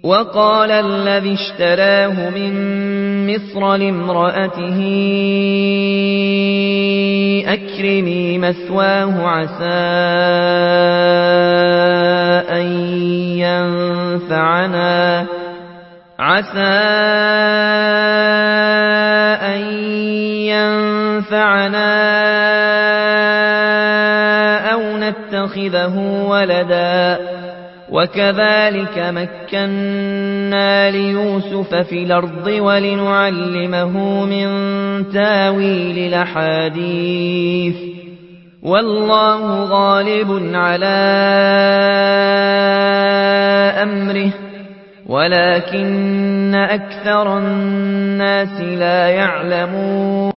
وقال الذي اشتراه من مصر لامرأته أكرمي مثواه عسى أن ينفعنا أو نتخذه ولدا وكذلك مكنا ليوسف في الأرض ولنعلمه من تاويل الأحاديث والله غالب على أمره ولكن أكثر الناس لا يعلمون